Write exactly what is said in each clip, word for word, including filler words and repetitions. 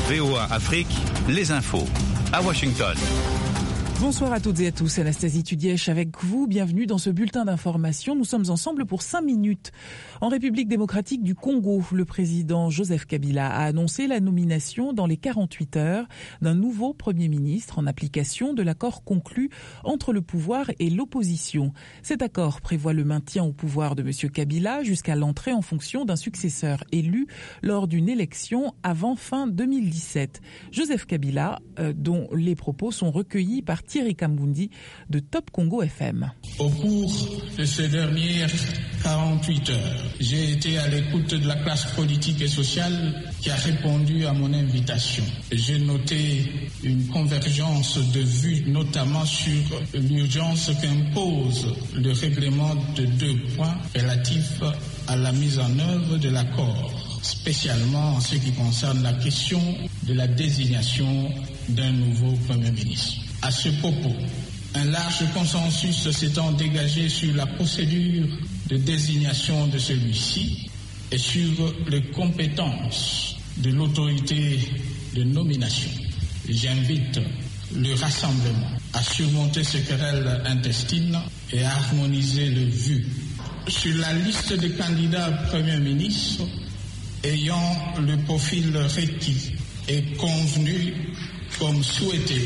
V O A Afrique, les infos à Washington. Bonsoir à toutes et à tous, Anastasie Tudièche avec vous. Bienvenue dans ce bulletin d'information. Nous sommes ensemble pour cinq minutes. En République démocratique du Congo, le président Joseph Kabila a annoncé la nomination dans les quarante-huit heures d'un nouveau Premier ministre en application de l'accord conclu entre le pouvoir et l'opposition. Cet accord prévoit le maintien au pouvoir de M. Kabila jusqu'à l'entrée en fonction d'un successeur élu lors d'une élection avant fin deux mille dix-sept. Joseph Kabila, euh, dont les propos sont recueillis par Thierry Kambundi de Top Congo F M. Au cours de ces dernières quarante-huit heures, j'ai été à l'écoute de la classe politique et sociale qui a répondu à mon invitation. J'ai noté une convergence de vues, notamment sur l'urgence qu'impose le règlement de deux points relatifs à la mise en œuvre de l'accord, spécialement en ce qui concerne la question de la désignation d'un nouveau Premier ministre. À ce propos, un large consensus s'étant dégagé sur la procédure de désignation de celui-ci et sur les compétences de l'autorité de nomination. J'invite le rassemblement à surmonter ces querelles intestines et à harmoniser les vues. Sur la liste des candidats Premier ministre ayant le profil requis et convenu comme souhaité,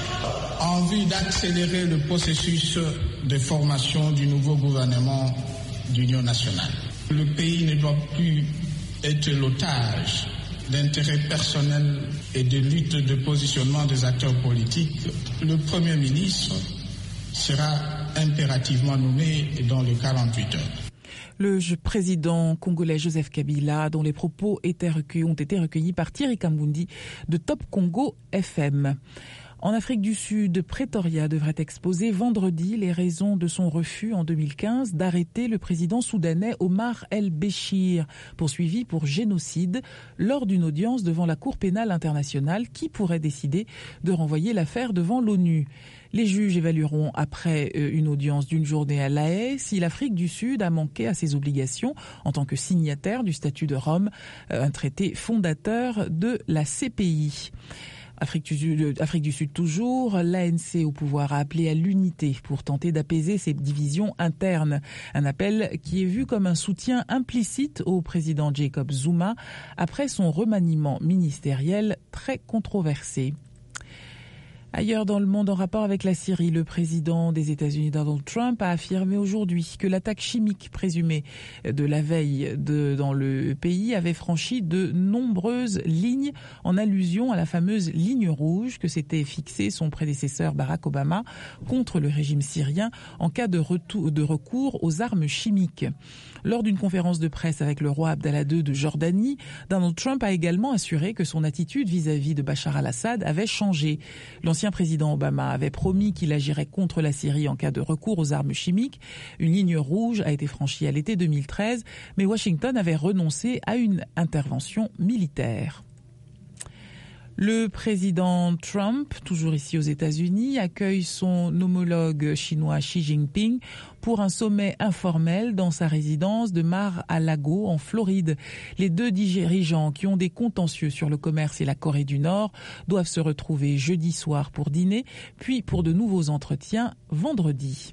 en vue d'accélérer le processus de formation du nouveau gouvernement d'union nationale. Le pays ne doit plus être l'otage d'intérêts personnels et de lutte de positionnement des acteurs politiques. Le Premier ministre sera impérativement nommé dans les quarante-huit heures. Le président congolais Joseph Kabila, dont les propos étaient recueillis, ont été recueillis par Thierry Kambundi de Top Congo F M. En Afrique du Sud, Pretoria devrait exposer vendredi les raisons de son refus en deux mille quinze d'arrêter le président soudanais Omar el-Béchir, poursuivi pour génocide, lors d'une audience devant la Cour pénale internationale qui pourrait décider de renvoyer l'affaire devant l'ONU. Les juges évalueront après une audience d'une journée à La Haye si l'Afrique du Sud a manqué à ses obligations en tant que signataire du statut de Rome, un traité fondateur de la C P I. Afrique du, Sud, Afrique du Sud toujours, l'A N C au pouvoir a appelé à l'unité pour tenter d'apaiser ses divisions internes. Un appel qui est vu comme un soutien implicite au président Jacob Zuma après son remaniement ministériel très controversé. Ailleurs dans le monde, en rapport avec la Syrie, le président des États-Unis Donald Trump a affirmé aujourd'hui que l'attaque chimique présumée de la veille de, dans le pays avait franchi de nombreuses lignes en allusion à la fameuse ligne rouge que s'était fixée son prédécesseur Barack Obama contre le régime syrien en cas de, retour, de recours aux armes chimiques. Lors d'une conférence de presse avec le roi Abdallah deux de Jordanie, Donald Trump a également assuré que son attitude vis-à-vis de Bachar al-Assad avait changé. L'ancien président Obama avait promis qu'il agirait contre la Syrie en cas de recours aux armes chimiques. Une ligne rouge a été franchie à l'été deux mille treize, mais Washington avait renoncé à une intervention militaire. Le président Trump, toujours ici aux États-Unis, accueille son homologue chinois Xi Jinping pour un sommet informel dans sa résidence de Mar-a-Lago en Floride. Les deux dirigeants qui ont des contentieux sur le commerce et la Corée du Nord doivent se retrouver jeudi soir pour dîner, puis pour de nouveaux entretiens vendredi.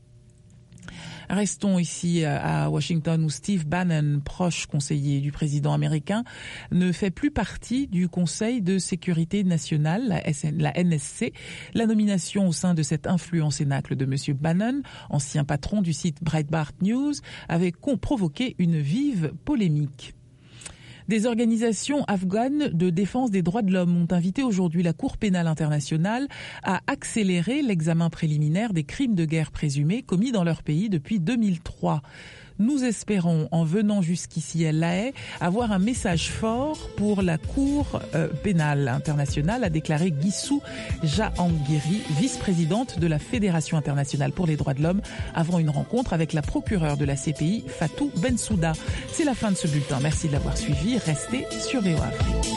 Restons ici à Washington où Steve Bannon, proche conseiller du président américain, ne fait plus partie du Conseil de sécurité nationale, la N S C. La nomination au sein de cet influent cénacle de M. Bannon, ancien patron du site Breitbart News, avait provoqué une vive polémique. Des organisations afghanes de défense des droits de l'homme ont invité aujourd'hui la Cour pénale internationale à accélérer l'examen préliminaire des crimes de guerre présumés commis dans leur pays depuis deux mille trois. Nous espérons, en venant jusqu'ici à La Haye, avoir un message fort pour la Cour euh, pénale internationale, a déclaré Guissou Jahangiri, vice-présidente de la Fédération internationale pour les droits de l'homme, avant une rencontre avec la procureure de la C P I, Fatou Bensouda. C'est la fin de ce bulletin. Merci de l'avoir suivi. Restez sur V O A Afrique.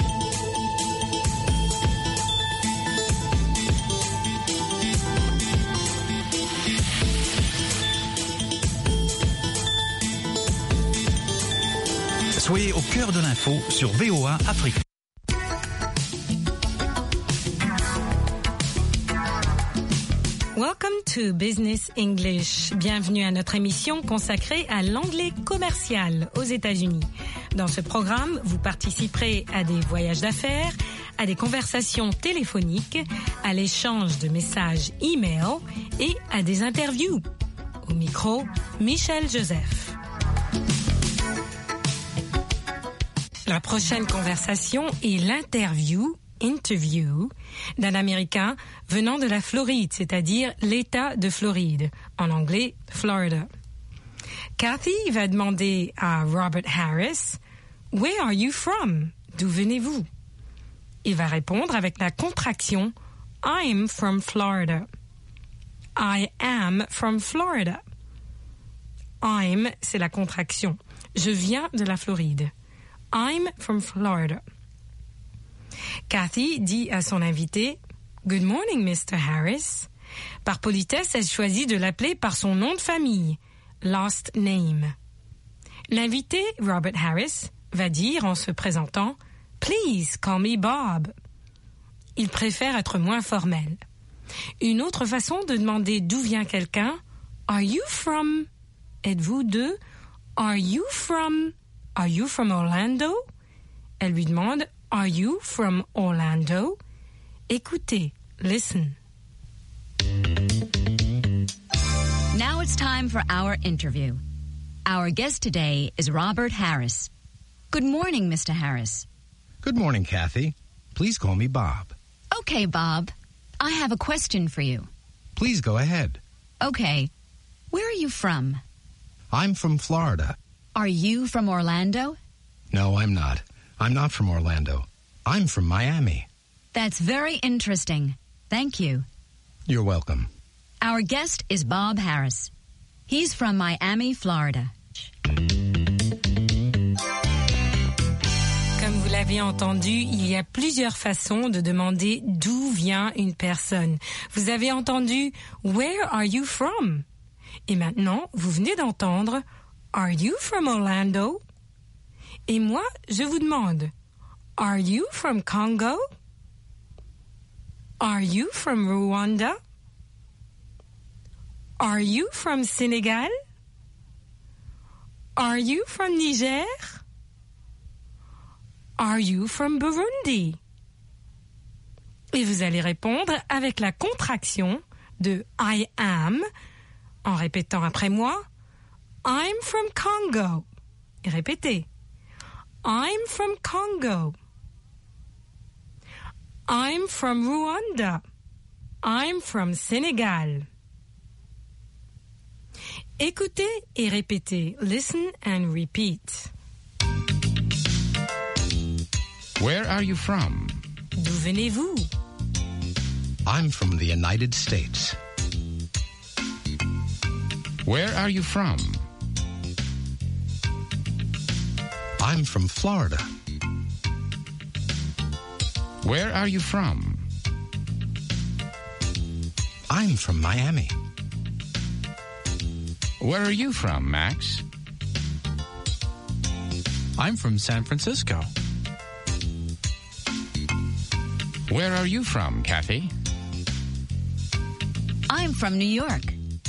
Soyez au cœur de l'info sur V O A Afrique. Welcome to Business English. Bienvenue à notre émission consacrée à l'anglais commercial aux États-Unis. Dans ce programme, vous participerez à des voyages d'affaires, à des conversations téléphoniques, à l'échange de messages e-mail et à des interviews. Au micro, Michel Joseph. La prochaine conversation est l'interview, interview, d'un Américain venant de la Floride, c'est-à-dire l'État de Floride, en anglais, Florida. Kathy va demander à Robert Harris, « Where are you from? » D'où venez-vous? Il va répondre avec la contraction « I'm from Florida ». I am from Florida. I'm, c'est la contraction. Je viens de la Floride. I'm from Florida. Kathy dit à son invité « Good morning, mister Harris ». Par politesse, elle choisit de l'appeler par son nom de famille, last name. L'invité, Robert Harris, va dire en se présentant « Please call me Bob ». Il préfère être moins formel. Une autre façon de demander d'où vient quelqu'un, « Are you from ?» Êtes-vous de « Are you from ?» Are you from Orlando? Elle lui demande Are you from Orlando? Écoutez, listen. Now it's time for our interview. Our guest today is Robert Harris. Good morning, Mister Harris. Good morning, Kathy. Please call me Bob. Okay, Bob. I have a question for you. Please go ahead. Okay. Where are you from? I'm from Florida. Are you from Orlando? No, I'm not. I'm not from Orlando. I'm from Miami. That's very interesting. Thank you. You're welcome. Our guest is Bob Harris. He's from Miami, Florida. Comme vous l'avez entendu, il y a plusieurs façons de demander d'où vient une personne. Vous avez entendu « Where are you from ?» Et maintenant, vous venez d'entendre « Are you from Orlando? » Et moi, je vous demande, Are you from Congo? Are you from Rwanda? Are you from Sénégal? Are you from Niger? Are you from Burundi? Et vous allez répondre avec la contraction de I am, en répétant après moi, I'm from Congo. Et répétez. I'm from Congo. I'm from Rwanda. I'm from Sénégal. Écoutez et répétez. Listen and repeat. Where are you from? D'où venez-vous? I'm from the United States. Where are you from? I'm from Florida. Where are you from? I'm from Miami. Where are you from, Max? I'm from San Francisco. Where are you from, Kathy? I'm from New York.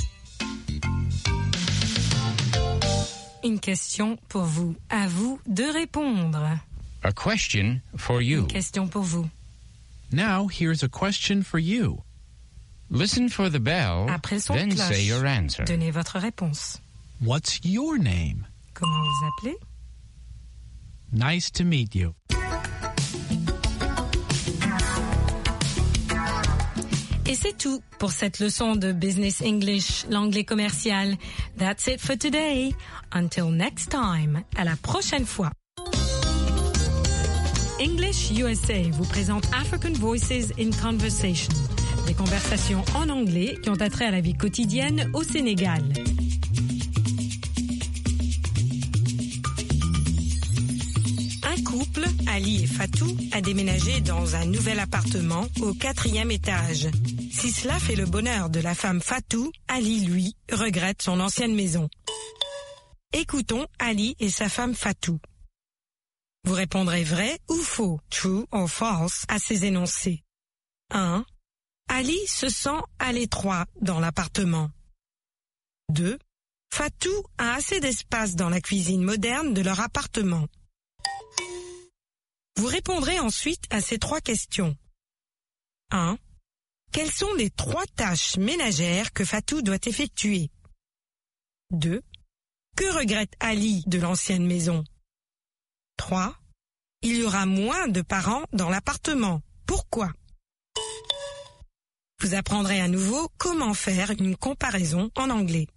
Une question pour vous. À vous de répondre. A question for you. Une question pour vous. Now here's a question for you. Listen for the bell, Après le son de then cloche, say your answer. donnez votre réponse. What's your name? Comment vous appelez? Nice to meet you. Et c'est tout pour cette leçon de Business English, l'anglais commercial. That's it for today. Until next time. À la prochaine fois. English U S A vous présente African Voices in Conversation. Des conversations en anglais qui ont attrait à la vie quotidienne au Sénégal. Un couple, Ali et Fatou, a déménagé dans un nouvel appartement au quatrième étage. Si cela fait le bonheur de la femme Fatou, Ali, lui, regrette son ancienne maison. Écoutons Ali et sa femme Fatou. Vous répondrez vrai ou faux, true or false, à ces énoncés. un. Ali se sent à l'étroit dans l'appartement. deux. Fatou a assez d'espace dans la cuisine moderne de leur appartement. Vous répondrez ensuite à ces trois questions. un. Quelles sont les trois tâches ménagères que Fatou doit effectuer? deux. Que regrette Ali de l'ancienne maison? trois. Il y aura moins de parents dans l'appartement. Pourquoi? Vous apprendrez à nouveau comment faire une comparaison en anglais.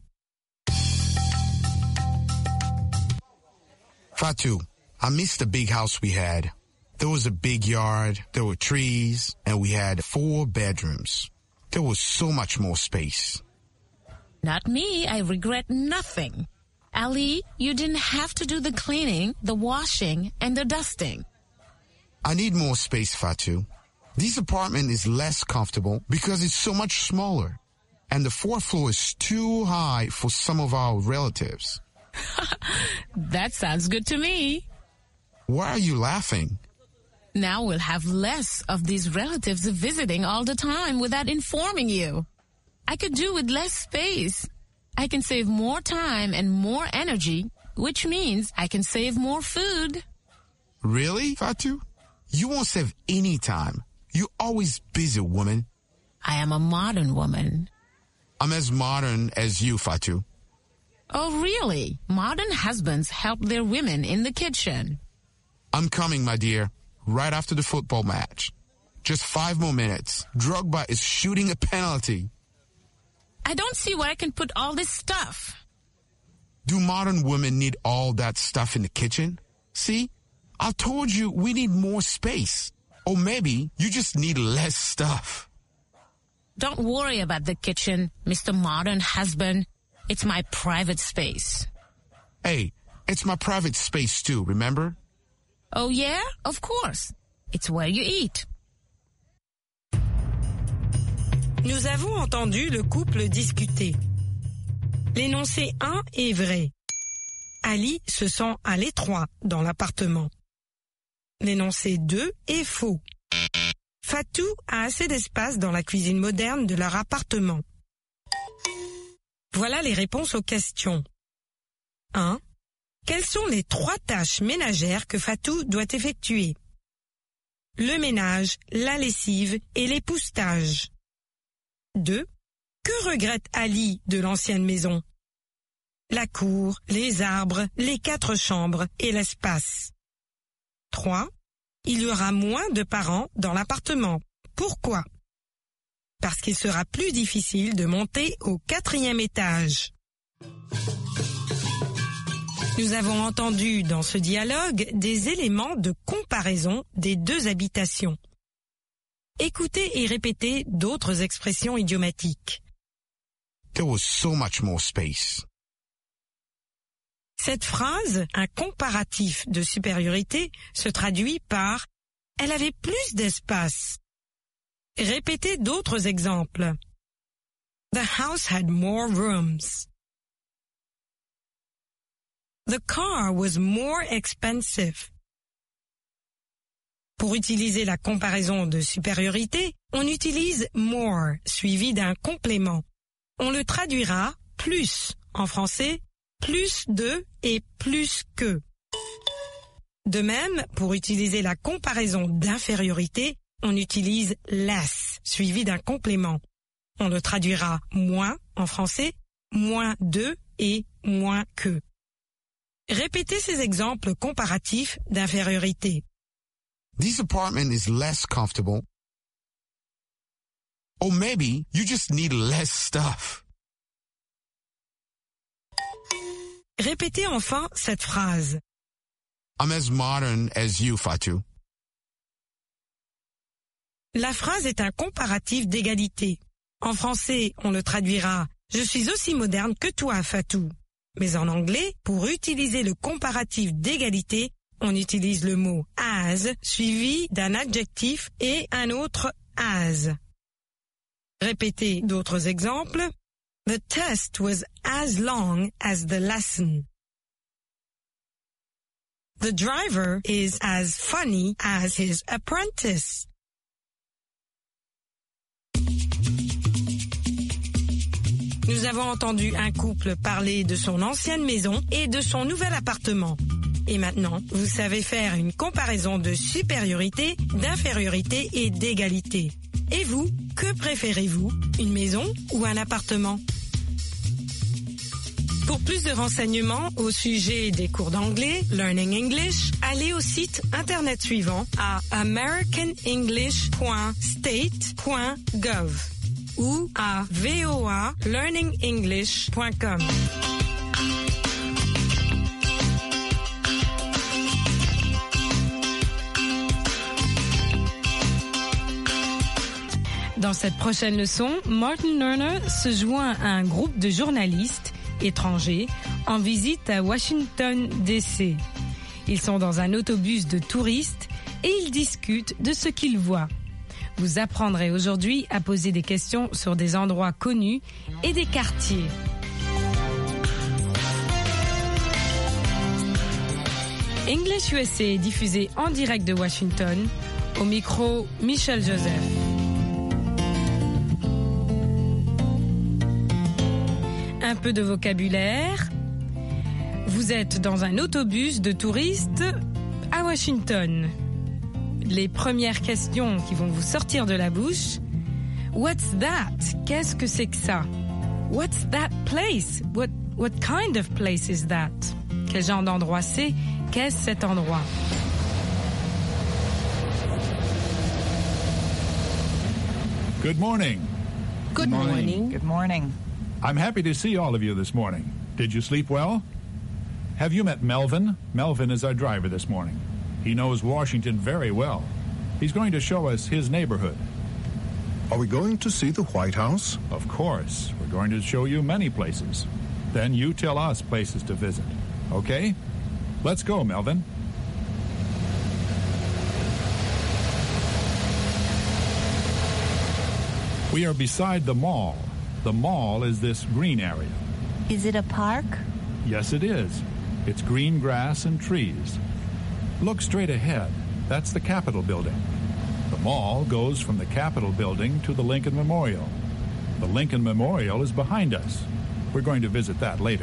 Fatou, I miss the big house we had. There was a big yard, there were trees, and we had four bedrooms. There was so much more space. Not me, I regret nothing. Ali, you didn't have to do the cleaning, the washing, and the dusting. I need more space, Fatou. This apartment is less comfortable because it's so much smaller. And the fourth floor is too high for some of our relatives. That sounds good to me. Why are you laughing? Now we'll have less of these relatives visiting all the time without informing you. I could do with less space. I can save more time and more energy, which means I can save more food. Really, Fatou? You won't save any time. You're always busy, woman. I am a modern woman. I'm as modern as you, Fatou. Oh, really? Modern husbands help their women in the kitchen. I'm coming, my dear, right after the football match. Just five more minutes. Drogba is shooting a penalty. I don't see where I can put all this stuff. Do modern women need all that stuff in the kitchen? See? I told you we need more space. Or maybe you just need less stuff. Don't worry about the kitchen, Mister Modern Husband. It's my private space. Hey, it's my private space too, remember? Oh yeah? Of course. It's where you eat. Nous avons entendu le couple discuter. L'énoncé un est vrai. Ali se sent à l'étroit dans l'appartement. L'énoncé deux est faux. Fatou a assez d'espace dans la cuisine moderne de leur appartement. Voilà les réponses aux questions. un. Quelles sont les trois tâches ménagères que Fatou doit effectuer? Le ménage, la lessive et l'époussetage. deux. Que regrette Ali de l'ancienne maison? La cour, les arbres, les quatre chambres et l'espace. trois. Il y aura moins de parents dans l'appartement. Pourquoi? Parce qu'il sera plus difficile de monter au quatrième étage. Nous avons entendu dans ce dialogue des éléments de comparaison des deux habitations. Écoutez et répétez d'autres expressions idiomatiques. There was so much more space. Cette phrase, un comparatif de supériorité, se traduit par « elle avait plus d'espace ». Répétez d'autres exemples. The house had more rooms. The car was more expensive. Pour utiliser la comparaison de supériorité, on utilise more suivi d'un complément. On le traduira plus en français, plus de et plus que. De même, pour utiliser la comparaison d'infériorité, on utilise less suivi d'un complément. On le traduira moins en français, moins de et moins que. Répétez ces exemples comparatifs d'infériorité. This apartment is less comfortable. Or maybe you just need less stuff. Répétez enfin cette phrase. I'm as modern as you, Fatou. La phrase est un comparatif d'égalité. En français, on le traduira « Je suis aussi moderne que toi, Fatou ». Mais en anglais, pour utiliser le comparatif d'égalité, on utilise le mot « as » suivi d'un adjectif et un autre « as ». Répétez d'autres exemples. The test was as long as the lesson. The driver is as funny as his apprentice. Nous avons entendu un couple parler de son ancienne maison et de son nouvel appartement. Et maintenant, vous savez faire une comparaison de supériorité, d'infériorité et d'égalité. Et vous, que préférez-vous, une maison ou un appartement? Pour plus de renseignements au sujet des cours d'anglais, Learning English, allez au site internet suivant à american english point state point gov ou à v o a learning english point com. Dans cette prochaine leçon, Martin Lerner se joint à un groupe de journalistes étrangers en visite à Washington, D C Ils sont dans un autobus de touristes et ils discutent de ce qu'ils voient. Vous apprendrez aujourd'hui à poser des questions sur des endroits connus et des quartiers. English U S A est diffusé en direct de Washington. Au micro, Michel Joseph. Un peu de vocabulaire. Vous êtes dans un autobus de touristes à Washington. Les premières questions qui vont vous sortir de la bouche. What's that? Qu'est-ce que c'est que ça? What's that place? What, what kind of place is that? Quel genre d'endroit c'est? Qu'est-ce cet endroit? Good morning. Good morning. Good morning. I'm happy to see all of you this morning. Did you sleep well? Have you met Melvin? Melvin is our driver this morning. He knows Washington very well. He's going to show us his neighborhood. Are we going to see the White House? Of course. We're going to show you many places. Then you tell us places to visit. Okay? Let's go, Melvin. We are beside the mall. The mall is this green area. Is it a park? Yes, it is. It's green grass and trees. Look straight ahead. That's the Capitol building. The mall goes from the Capitol building to the Lincoln Memorial. The Lincoln Memorial is behind us. We're going to visit that later.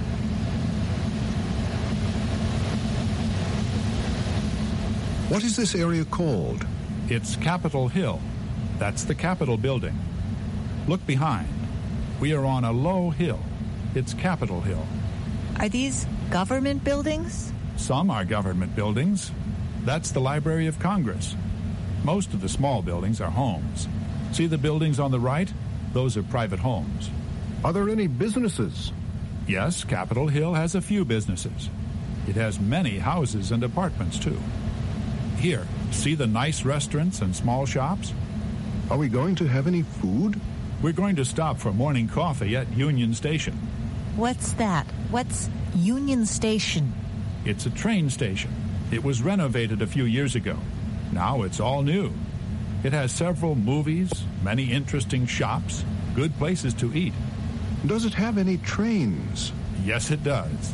What is this area called? It's Capitol Hill. That's the Capitol building. Look behind. We are on a low hill. It's Capitol Hill. Are these government buildings? Some are government buildings. That's the Library of Congress. Most of the small buildings are homes. See the buildings on the right? Those are private homes. Are there any businesses? Yes, Capitol Hill has a few businesses. It has many houses and apartments, too. Here, see the nice restaurants and small shops? Are we going to have any food? We're going to stop for morning coffee at Union Station. What's that? What's Union Station? It's a train station. It was renovated a few years ago. Now it's all new. It has several movies, many interesting shops, good places to eat. Does it have any trains? Yes, it does.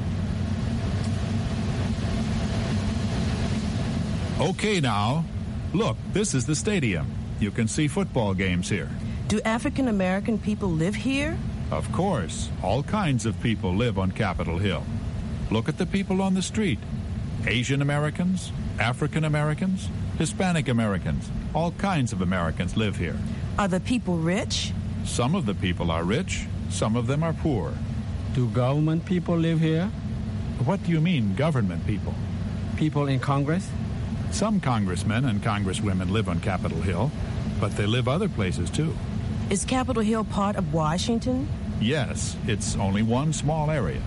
Okay, now, look, this is the stadium. You can see football games here. Do African American people live here? Of course. All kinds of people live on Capitol Hill. Look at the people on the street. Asian Americans, African Americans, Hispanic Americans. All kinds of Americans live here. Are the people rich? Some of the people are rich. Some of them are poor. Do government people live here? What do you mean, government people? People in Congress? Some congressmen and congresswomen live on Capitol Hill, but they live other places too. Is Capitol Hill part of Washington? Yes, it's only one small area.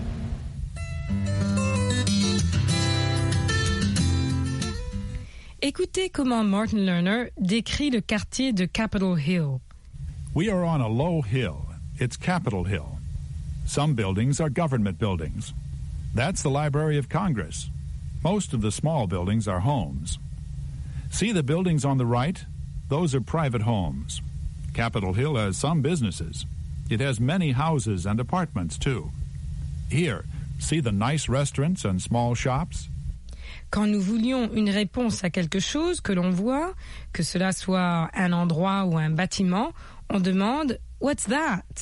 Écoutez comment Martin Lerner décrit le quartier de Capitol Hill. We are on a low hill. It's Capitol Hill. Some buildings are government buildings. That's the Library of Congress. Most of the small buildings are homes. See the buildings on the right? Those are private homes. Capitol Hill has some businesses. It has many houses and apartments, too. Here, see the nice restaurants and small shops? Quand nous voulions une réponse à quelque chose que l'on voit, que cela soit un endroit ou un bâtiment, on demande « What's that ?»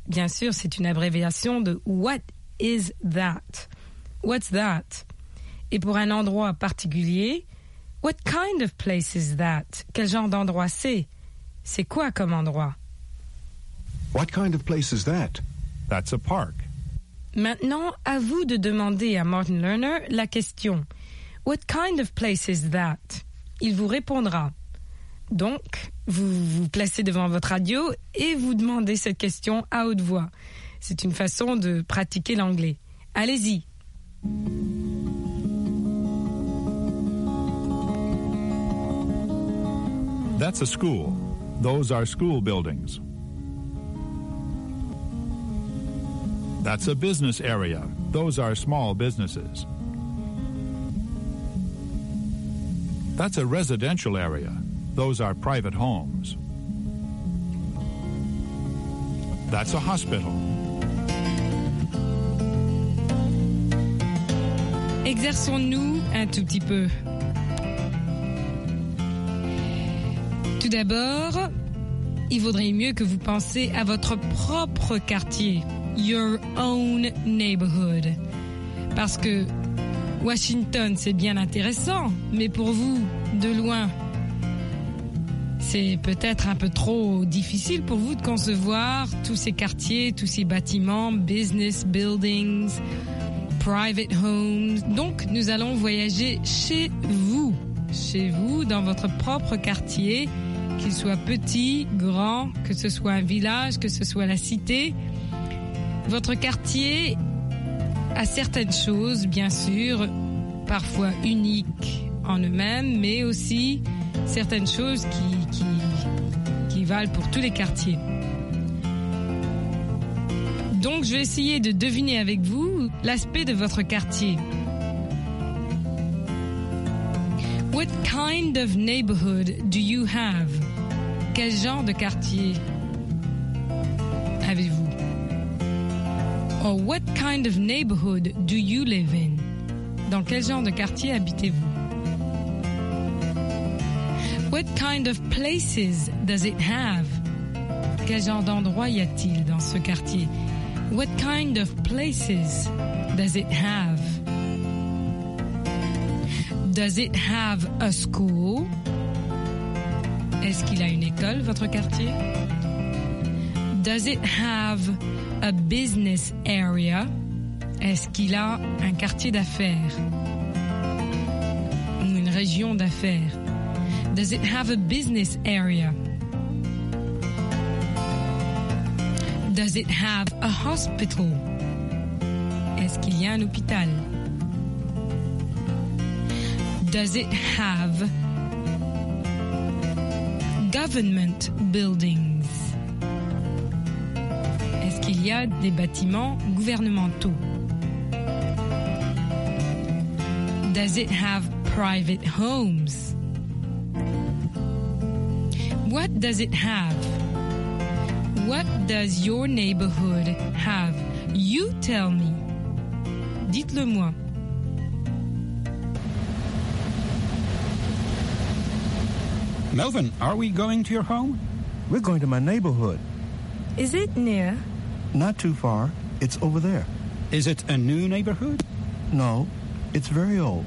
bien sûr, c'est une abréviation de What is that? What's that? Et pour un endroit particulier, What kind of place is that? Quel genre d'endroit c'est? C'est quoi comme endroit? What kind of place is that? That's a park. Maintenant, à vous de demander à Martin Lerner la question What kind of place is that? Il vous répondra. Donc, vous vous placez devant votre radio et vous demandez cette question à haute voix. C'est une façon de pratiquer l'anglais. Allez-y. That's a school. Those are school buildings. That's a business area. Those are small businesses. That's a residential area. Those are private homes. That's a hospital. Exerçons-nous un tout petit peu. Tout d'abord, il vaudrait mieux que vous pensiez à votre propre quartier. Your own neighborhood. Parce que Washington, c'est bien intéressant, mais pour vous, de loin, c'est peut-être un peu trop difficile pour vous de concevoir tous ces quartiers, tous ces bâtiments, business buildings, private homes. Donc, nous allons voyager chez vous, chez vous, dans votre propre quartier, qu'il soit petit, grand, que ce soit un village, que ce soit la cité. Votre quartier a certaines choses, bien sûr, parfois uniques en eux-mêmes, mais aussi certaines choses qui, qui, qui valent pour tous les quartiers. Donc, je vais essayer de deviner avec vous l'aspect de votre quartier. What kind of neighborhood do you have? Quel genre de quartier avez-vous? Or what kind of neighborhood do you live in? Dans quel genre de quartier habitez-vous? What kind of places does it have? Quel genre d'endroit y a-t-il dans ce quartier? What kind of places does it have? Does it have a school? Est-ce qu'il a une école, votre quartier? Does it have a business area? Est-ce qu'il a un quartier d'affaires? Ou une région d'affaires? Does it have a business area? Does it have a hospital? Est-ce qu'il y a un hôpital? Does it have government buildings? Est-ce qu'il y a des bâtiments gouvernementaux? Does it have private homes? What does it have? What does your neighborhood have? You tell me. Dites-le moi. Melvin, are we going to your home? We're going to my neighborhood. Is it near? Not too far. It's over there. Is it a new neighborhood? No, it's very old.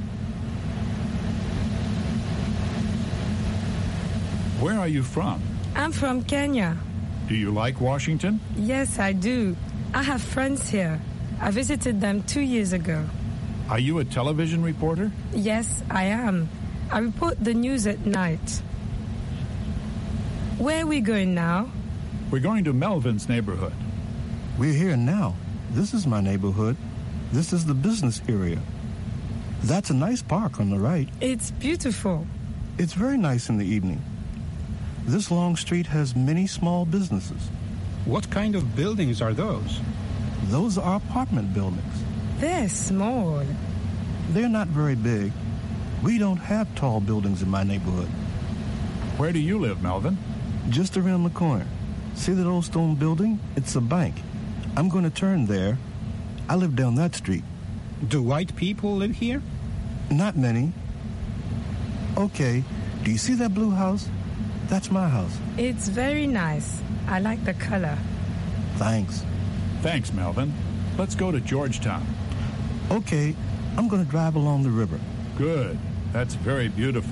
Where are you from? I'm from Kenya. Do you like Washington? Yes, I do. I have friends here. I visited them two years ago. Are you a television reporter? Yes, I am. I report the news at night. Where are we going now? We're going to Melvin's neighborhood. We're here now. This is my neighborhood. This is the business area. That's a nice park on the right. It's beautiful. It's very nice in the evening. This long street has many small businesses. What kind of buildings are those? Those are apartment buildings. They're small. They're not very big. We don't have tall buildings in my neighborhood. Where do you live, Melvin? Just around the corner. See that old stone building? It's a bank. I'm going to turn there. I live down that street. Do white people live here? Not many. Okay, do you see that blue house? That's my house. It's very nice. I like the color. Thanks. Thanks, Melvin. Let's go to Georgetown. Okay, I'm going to drive along the river. Good. That's very beautiful.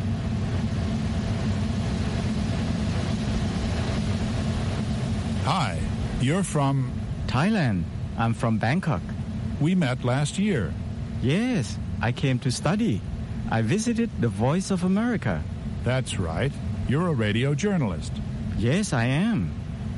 Hi, you're from... Thailand. I'm from Bangkok. We met last year. Yes, I came to study. I visited the Voice of America. That's right. You're a radio journalist. Yes, I am.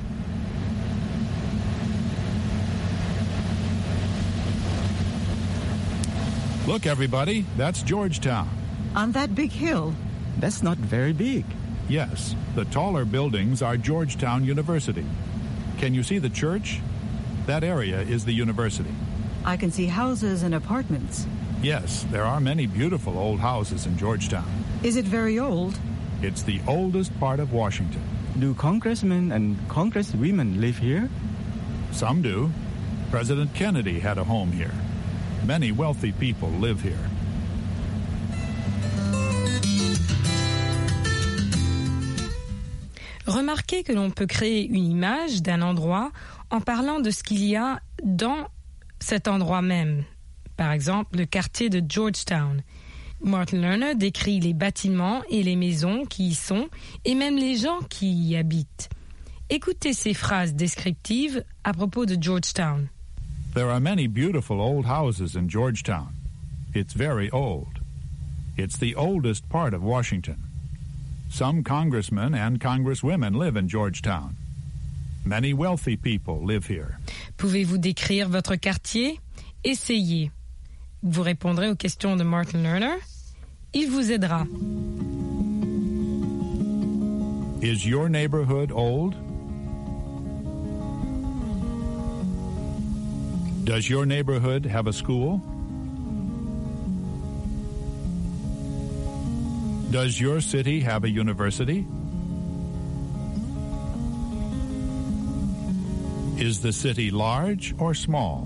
Look, everybody, that's Georgetown. On that big hill? That's not very big. Yes, the taller buildings are Georgetown University. Can you see the church? That area is the university. I can see houses and apartments. Yes, there are many beautiful old houses in Georgetown. Is it very old? It's the oldest part of Washington. Do congressmen and congresswomen live here? Some do. President Kennedy had a home here. Many wealthy people live here. Remarquez que l'on peut créer une image d'un endroit en parlant de ce qu'il y a dans cet endroit même. Par exemple, le quartier de Georgetown. Martin Lerner décrit les bâtiments et les maisons qui y sont et même les gens qui y habitent. Écoutez ces phrases descriptives à propos de Georgetown. There are many beautiful old houses in Georgetown. It's very old. It's the oldest part of Washington. Some congressmen and congresswomen live in Georgetown. Many wealthy people live here. Pouvez-vous décrire votre quartier? Essayez. Vous répondrez aux questions de Martin Lerner. Il vous aidera. Is your neighborhood old? Does your neighborhood have a school? Does your city have a university? Is the city large or small?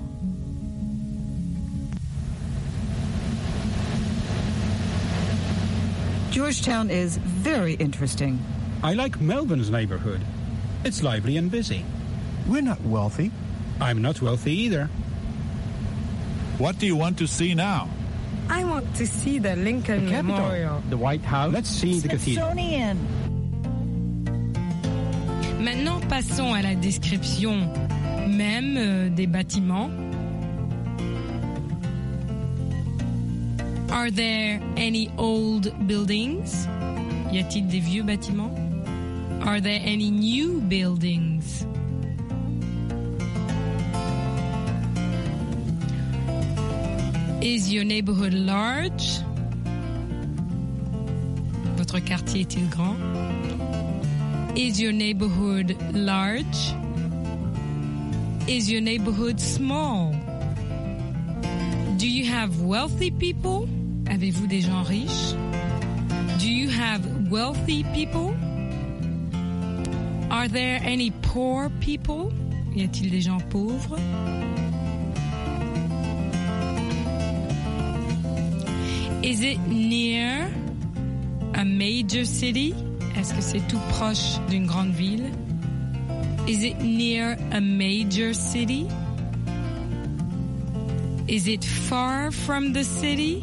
Georgetown is very interesting. I like Melbourne's neighborhood. It's lively and busy. We're not wealthy. I'm not wealthy either. What do you want to see now? I want to see the Lincoln The Capitol, Memorial. the White House. Let's see the cathedral. Smithsonian. Maintenant, passons à la description même euh, des bâtiments. Are there any old buildings? Y a-t-il des vieux bâtiments? Are there any new buildings? Is your neighborhood large? Votre quartier est-il grand? Is your neighborhood large? Is your neighborhood small? Do you have wealthy people? Avez-vous des gens riches? Do you have wealthy people? Are there any poor people? Y a-t-il des gens pauvres? Is it near a major city? Est-ce que c'est tout proche d'une grande ville? Is it near a major city? Is it far from the city?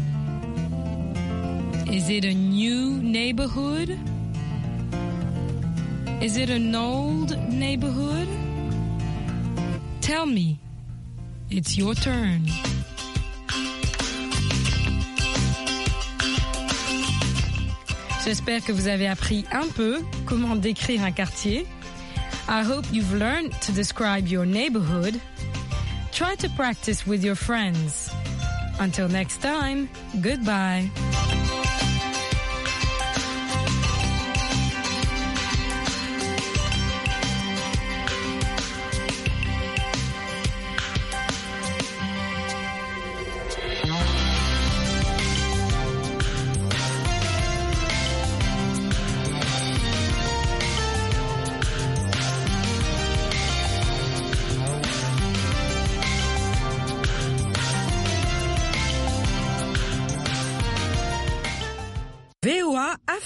Is it a new neighborhood? Is it an old neighborhood? Tell me. It's your turn. J'espère que vous avez appris un peu comment décrire un quartier. I hope you've learned to describe your neighborhood. Try to practice with your friends. Until next time, goodbye.